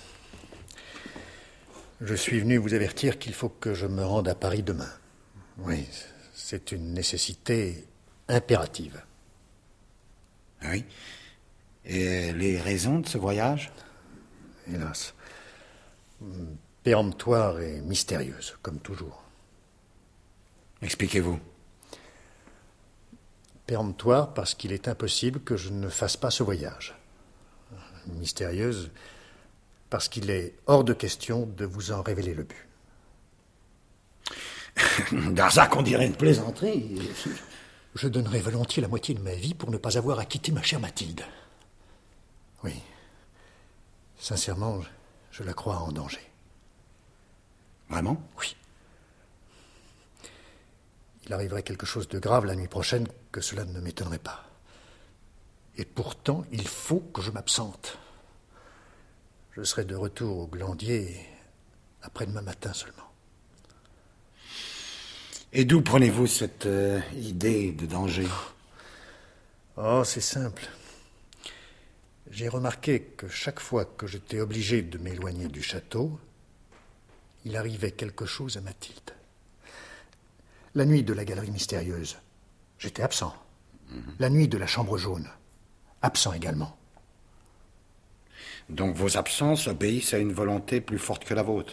Je suis venu vous avertir qu'il faut que je me rende à Paris demain. Oui, c'est une nécessité impérative. Oui. Et les raisons de ce voyage? Hélas. Péremptoire et mystérieuse, comme toujours. Expliquez-vous. Péremptoire parce qu'il est impossible que je ne fasse pas ce voyage. Mystérieuse parce qu'il est hors de question de vous en révéler le but. Darzac, on dirait une plaisanterie. Je donnerais volontiers la moitié de ma vie pour ne pas avoir à quitter ma chère Mathilde. Oui. Sincèrement, Je la crois en danger. Vraiment? Oui. Il arriverait quelque chose de grave la nuit prochaine, que cela ne m'étonnerait pas. Et pourtant, il faut que je m'absente. Je serai de retour au Glandier après-demain matin seulement. Et d'où prenez-vous cette euh, idée de danger? Oh, c'est simple. J'ai remarqué que chaque fois que j'étais obligé de m'éloigner du château, il arrivait quelque chose à Mathilde. La nuit de la galerie mystérieuse, j'étais absent. Mm-hmm. La nuit de la chambre jaune, absent également. Donc vos absences obéissent à une volonté plus forte que la vôtre?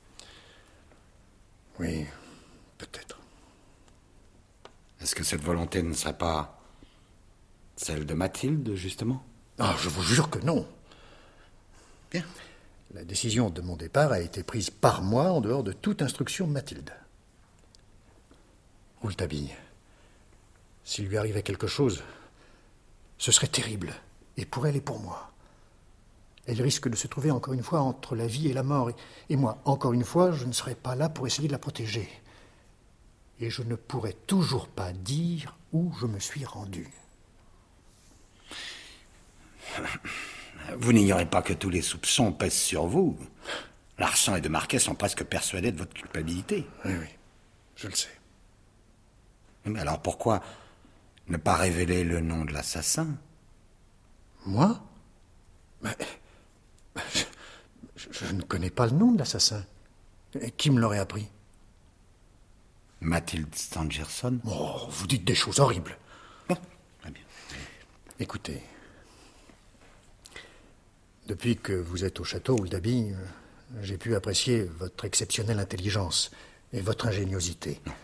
Oui, peut-être. Est-ce que cette volonté ne serait pas celle de Mathilde, justement? Ah, je vous jure que non. Bien. La décision de mon départ a été prise par moi en dehors de toute instruction de Mathilde. Rouletabille, s'il lui arrivait quelque chose, ce serait terrible, et pour elle et pour moi. Elle risque de se trouver encore une fois entre la vie et la mort, et, et moi, encore une fois, je ne serai pas là pour essayer de la protéger. Et je ne pourrai toujours pas dire où je me suis rendu. Vous n'ignorez pas que tous les soupçons pèsent sur vous. Larsan et de Marquet sont presque persuadés de votre culpabilité. Oui, oui, je le sais. Mais alors pourquoi ne pas révéler le nom de l'assassin? Moi? Mais, je, je, je ne connais pas le nom de l'assassin. Qui me l'aurait appris? Mathilde Stangerson. Oh, vous dites des choses horribles. Oh, très bien. Écoutez, depuis que vous êtes au château, Rouletabille, j'ai pu apprécier votre exceptionnelle intelligence et votre ingéniosité. Non.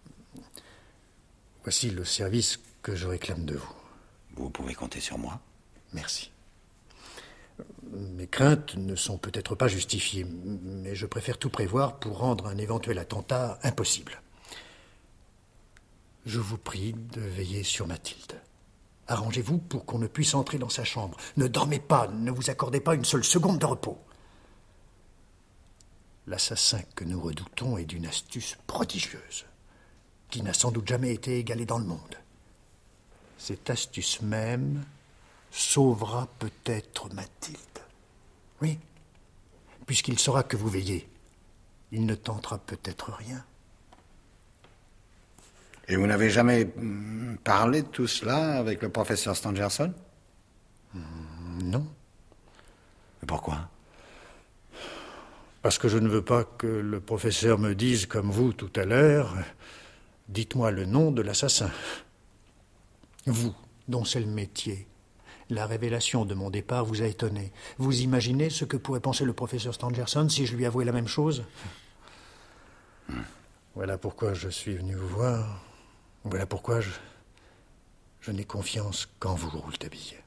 Voici le service que je réclame de vous. Vous pouvez compter sur moi. Merci. Mes craintes ne sont peut-être pas justifiées, mais je préfère tout prévoir pour rendre un éventuel attentat impossible. Je vous prie de veiller sur Mathilde. Arrangez-vous pour qu'on ne puisse entrer dans sa chambre. Ne dormez pas, ne vous accordez pas une seule seconde de repos. L'assassin que nous redoutons est d'une astuce prodigieuse, qui n'a sans doute jamais été égalée dans le monde. Cette astuce même sauvera peut-être Mathilde. Oui, puisqu'il saura que vous veillez, il ne tentera peut-être rien. Et vous n'avez jamais parlé de tout cela avec le professeur Stangerson? Non. Et pourquoi? Parce que je ne veux pas que le professeur me dise, comme vous tout à l'heure, dites-moi le nom de l'assassin. Vous, dont c'est le métier, la révélation de mon départ vous a étonné. Vous imaginez ce que pourrait penser le professeur Stangerson si je lui avouais la même chose? hmm. Voilà pourquoi je suis venu vous voir. Voilà pourquoi je, je n'ai confiance qu'en vous, Rouletabille.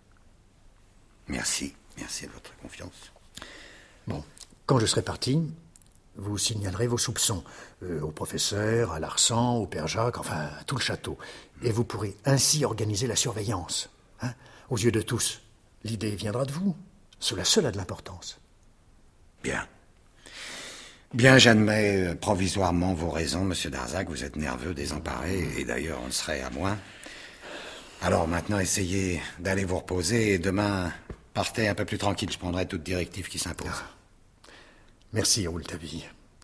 Merci, merci de votre confiance. Bon, quand je serai parti, vous signalerez vos soupçons euh, au professeur, à Larsan, au père Jacques, enfin à tout le château. Et vous pourrez ainsi organiser la surveillance. Hein, aux yeux de tous, l'idée viendra de vous. Cela seul a de l'importance. Bien. Bien, j'admets provisoirement vos raisons, monsieur Darzac. Vous êtes nerveux, désemparé, et d'ailleurs, on serait à moins. Alors maintenant, essayez d'aller vous reposer, et demain, partez un peu plus tranquille. Je prendrai toute directive qui s'impose. Ah. Merci, Rouletabille.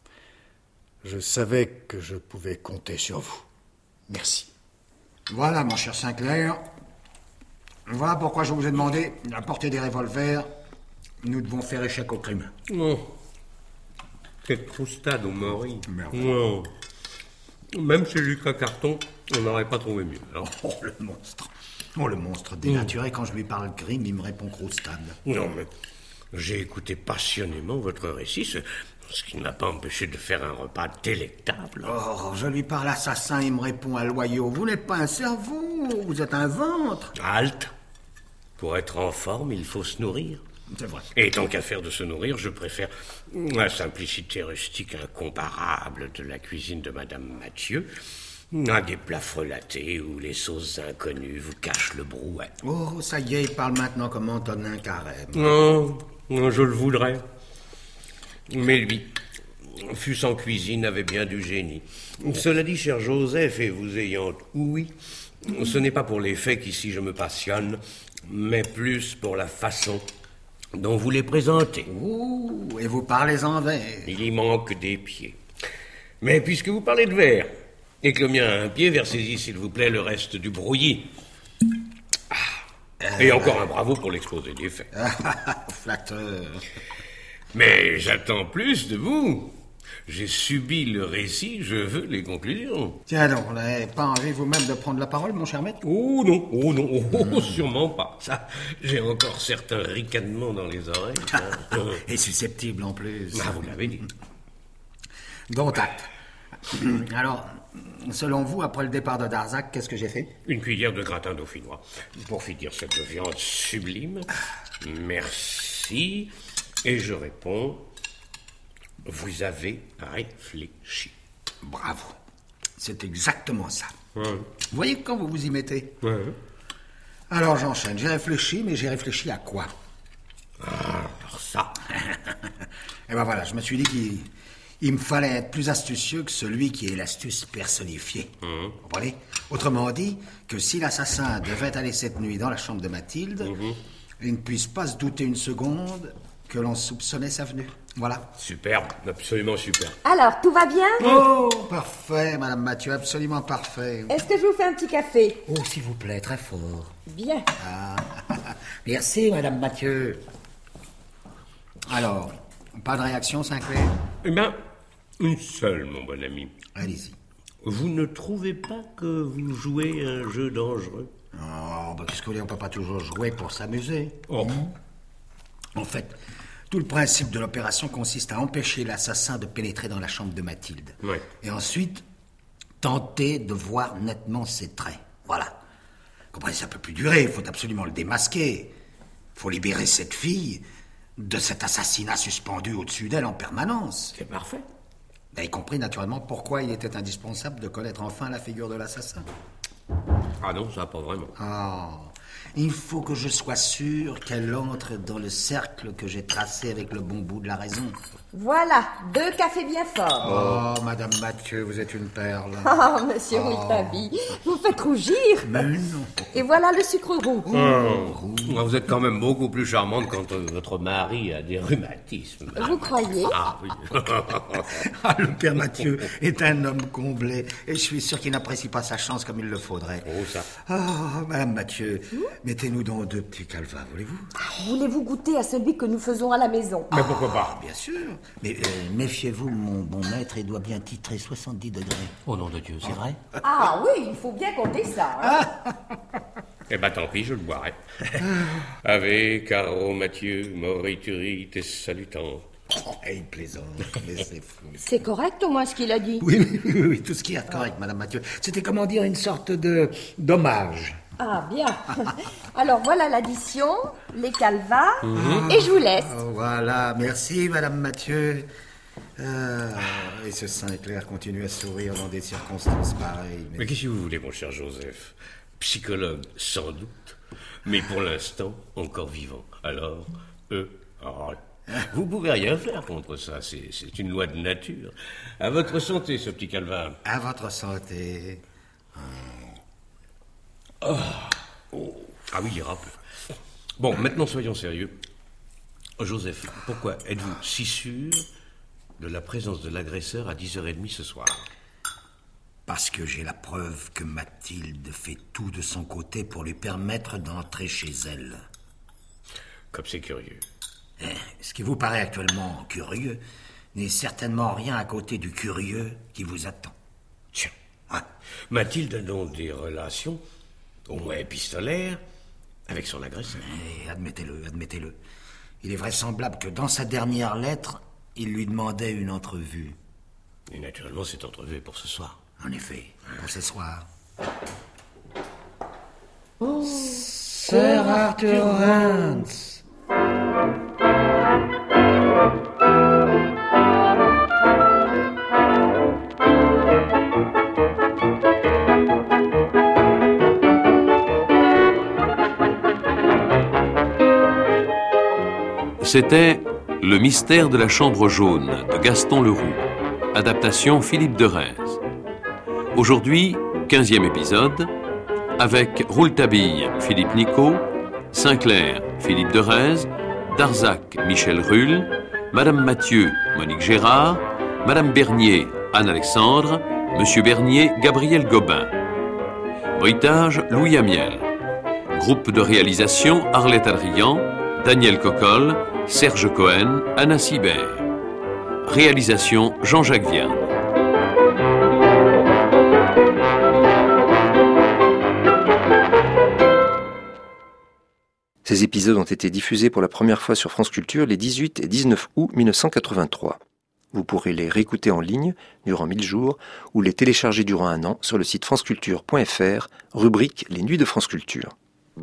Je savais que je pouvais compter sur vous. Merci. Voilà, mon cher Sinclair. Voilà pourquoi je vous ai demandé d'apporter des revolvers. Nous devons faire échec au crime. Non. Quelle croustade au Maury. Non. Même chez Lucas Carton, on n'aurait pas trouvé mieux. Alors. Oh, le monstre. Oh, le monstre dénaturé. Mmh. Quand je lui parle crime, il me répond croustade. Non, mais j'ai écouté passionnément votre récit, ce, ce qui ne m'a pas empêché de faire un repas délectable. Oh, je lui parle assassin, il me répond à loyau. Vous n'êtes pas un cerveau, vous êtes un ventre. Halte. Pour être en forme, il faut se nourrir. C'est vrai. Et tant qu'à faire de se nourrir, je préfère la simplicité rustique incomparable de la cuisine de Madame Mathieu à des plats frelatés où les sauces inconnues vous cachent le brouet. Oh, ça y est, il parle maintenant comme Antonin Carême. Non, non, je le voudrais. Mais lui, fût-ce en cuisine, avait bien du génie. Cela dit, cher Joseph, et vous ayant ouï, ce n'est pas pour les faits qu'ici je me passionne, mais plus pour la façon dont vous les présentez. Ouh, et vous parlez en vers. Il y manque des pieds. Mais puisque vous parlez de vers, et que le mien a un pied, versez-y, s'il vous plaît, le reste du brouillis. Ah. Euh... Et encore un bravo pour l'exposé des faits. Flatteur. Mais j'attends plus de vous. J'ai subi le récit, je veux les conclusions. Tiens donc, vous n'avez pas envie vous-même de prendre la parole, mon cher maître? Oh non, oh non, oh, oh, sûrement pas. Ça, j'ai encore certains ricanements dans les oreilles. Et susceptible en plus. Ah, vous l'avez dit. Dont acte. Alors, selon vous, après le départ de Darzac, qu'est-ce que j'ai fait? Une cuillère de gratin dauphinois. Pour finir cette viande sublime. Merci. Et je réponds... Vous avez réfléchi. Bravo. C'est exactement ça. Ouais. Vous voyez quand vous vous y mettez? Ouais. Alors j'enchaîne. J'ai réfléchi, mais j'ai réfléchi à quoi? Ah, alors ça. Et ben voilà, je me suis dit qu'il il me fallait être plus astucieux que celui qui est l'astuce personnifiée. Mmh. Vous comprenez? Autrement dit, que si l'assassin devait aller cette nuit dans la chambre de Mathilde, mmh. il ne puisse pas se douter une seconde que l'on soupçonnait sa venue. Voilà. Superbe, absolument superbe. Alors, tout va bien? Oh, parfait, Madame Mathieu, absolument parfait. Est-ce que je vous fais un petit café? Oh, s'il vous plaît, très fort. Bien. Ah, merci, Madame Mathieu. Alors, pas de réaction, Sinclair? Eh bien, une seule, mon bon ami. Allez-y. Vous ne trouvez pas que vous jouez un jeu dangereux? Oh, bah, qu'est-ce que vous voulez, on peut pas toujours jouer pour s'amuser. Oh. Mmh. En fait, tout le principe de l'opération consiste à empêcher l'assassin de pénétrer dans la chambre de Mathilde. Ouais. Et ensuite, tenter de voir nettement ses traits. Voilà. Comprenez, ça peut plus durer, il faut absolument le démasquer. Il faut libérer cette fille de cet assassinat suspendu au-dessus d'elle en permanence. C'est parfait. Vous avez compris naturellement pourquoi il était indispensable de connaître enfin la figure de l'assassin. Ah non, ça pas vraiment. Ah, il faut que je sois sûr qu'elle entre dans le cercle que j'ai tracé avec le bon bout de la raison. Voilà, deux cafés bien forts. Oh, Madame Mathieu, vous êtes une perle. Oh, Monsieur oh. Rouletabille, vous faites rougir. Mais non. Et voilà le sucre roux. Oh. Oh. Vous êtes quand même beaucoup plus charmante quand euh, votre mari a des rhumatismes. Vous croyez? Ah oui. Ah, le père Mathieu est un homme comblé et je suis sûr qu'il n'apprécie pas sa chance comme il le faudrait. Oh, ça. Oh, Madame Mathieu, mmh? mettez-nous donc deux petits calvas, voulez-vous? Voulez-vous goûter à celui que nous faisons à la maison? Mais pourquoi pas? Bien sûr. Mais euh, méfiez-vous, mon bon maître, il doit bien titrer soixante-dix degrés. Au nom de Dieu, c'est vrai? Ah oui, il faut bien compter ça. Hein? Eh ben tant pis, je le boirai. Ave, caro Mathieu, morituri te salutant. Oh, il plaisante, mais c'est fou. C'est correct au moins ce qu'il a dit? Oui, oui, oui, oui, tout ce qui est correct, Madame Mathieu. C'était, comment dire, une sorte de d'hommage. Ah, bien. Alors, voilà l'addition, les calvas, mmh. et je vous laisse. Oh, voilà, merci, Madame Mathieu. Euh, et ce Sinclair continue à sourire dans des circonstances pareilles. Mais, mais qu'est-ce que vous voulez, mon cher Joseph? Psychologue, sans doute, mais pour l'instant, encore vivant. Alors, euh, oh, vous pouvez rien faire contre ça, c'est, c'est une loi de nature. À votre santé, ce petit Calvin. À votre santé. Oh. Oh. Ah oui, il rappelle. Bon, maintenant soyons sérieux. Joseph, pourquoi êtes-vous si sûr de la présence de l'agresseur à dix heures trente ce soir? Parce que j'ai la preuve que Mathilde fait tout de son côté pour lui permettre d'entrer chez elle. Comme c'est curieux. Eh, ce qui vous paraît actuellement curieux n'est certainement rien à côté du curieux qui vous attend. Tiens, ouais. Mathilde a donc des relations, au moins épistolaires, avec son agresseur. Eh, admettez-le, admettez-le. Il est vraisemblable que dans sa dernière lettre, il lui demandait une entrevue. Et naturellement, cette entrevue est pour ce soir. En effet, pour ce soir. Oh, Sir Arthur Rance. C'était Le mystère de la chambre jaune de Gaston Leroux. Adaptation Philippe de Rheims. Aujourd'hui, quinzième épisode, avec Rouletabille, Philippe Nicot, Sinclair, Philippe de Rheims, Darzac, Michel Rulle, Madame Mathieu, Monique Gérard, Madame Bernier, Anne-Alexandre, Monsieur Bernier, Gabriel Gobin. Bruitage, Louis Amiel. Groupe de réalisation, Arlette Adrian, Daniel Cocolle, Serge Cohen, Anna Sibert. Réalisation, Jean-Jacques Vierne. Ces épisodes ont été diffusés pour la première fois sur France Culture les dix-huit et dix-neuf août mille neuf cent quatre-vingt-trois. Vous pourrez les réécouter en ligne durant mille jours ou les télécharger durant un an sur le site franceculture point f r, rubrique Les Nuits de France Culture.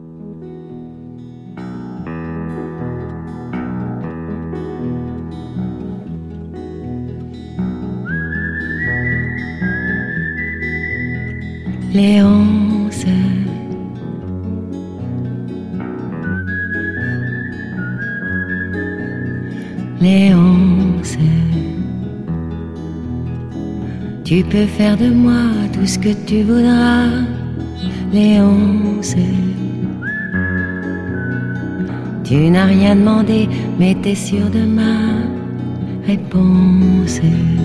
Léonce, Léonce, tu peux faire de moi tout ce que tu voudras, Léonce. Tu n'as rien demandé, mais t'es sûr de ma réponse.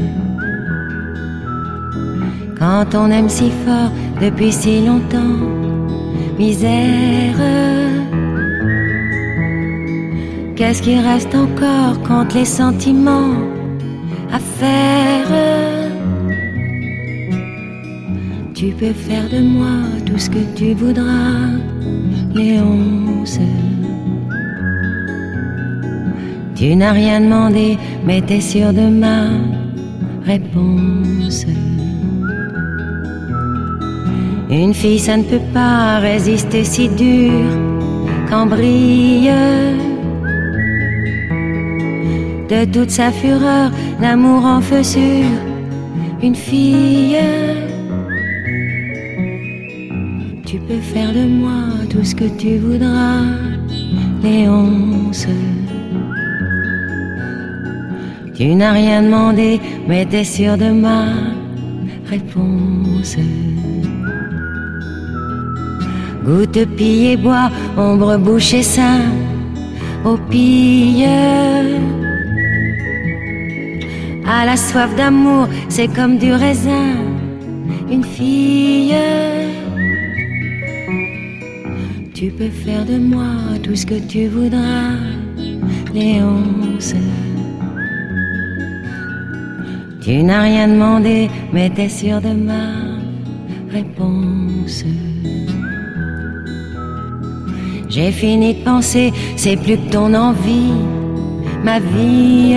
Quand on aime si fort depuis si longtemps, misère, qu'est-ce qui reste encore contre les sentiments à faire? Tu peux faire de moi tout ce que tu voudras, Léonce. Tu n'as rien demandé, mais t'es sûr de ma réponse. Une fille, ça ne peut pas résister si dur quand brille de toute sa fureur l'amour en feu sur une fille. Tu peux faire de moi tout ce que tu voudras, Léonce. Tu n'as rien demandé, mais t'es sûr de ma réponse. Goutte, pille et bois, ombre, bouche et sein, au pille. À la soif d'amour, c'est comme du raisin, une fille. Tu peux faire de moi tout ce que tu voudras, Léonce. Tu n'as rien demandé, mais t'es sûr de ma réponse. J'ai fini de penser, c'est plus que ton envie, ma vie.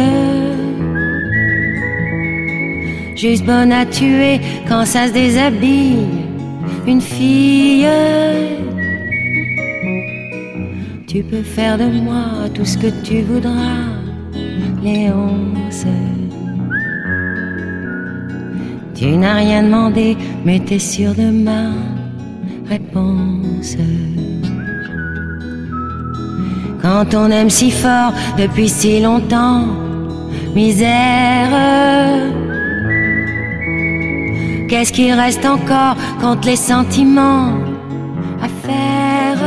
Juste bonne à tuer quand ça se déshabille, une fille. Tu peux faire de moi tout ce que tu voudras, Léonce. Tu n'as rien demandé, mais t'es sûr de ma réponse. Quand on aime si fort depuis si longtemps, misère, qu'est-ce qui reste encore contre les sentiments à faire?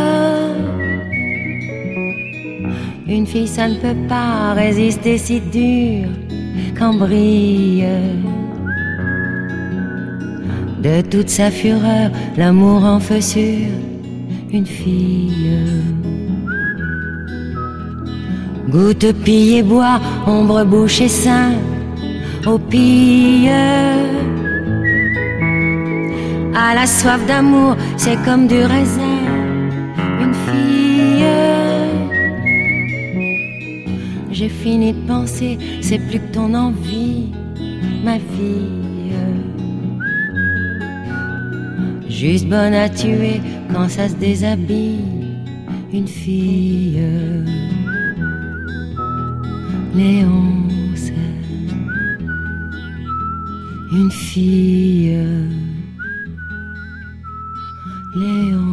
Une fille, ça ne peut pas résister si dur quand brille de toute sa fureur l'amour en feu sur une fille. Goutte, pille et bois, ombre, bouche et sein, au pille. À la soif d'amour, c'est comme du raisin, une fille. J'ai fini de penser, c'est plus que ton envie, ma vie. Juste bonne à tuer quand ça se déshabille, une fille. Léonce, une fille. Léonce.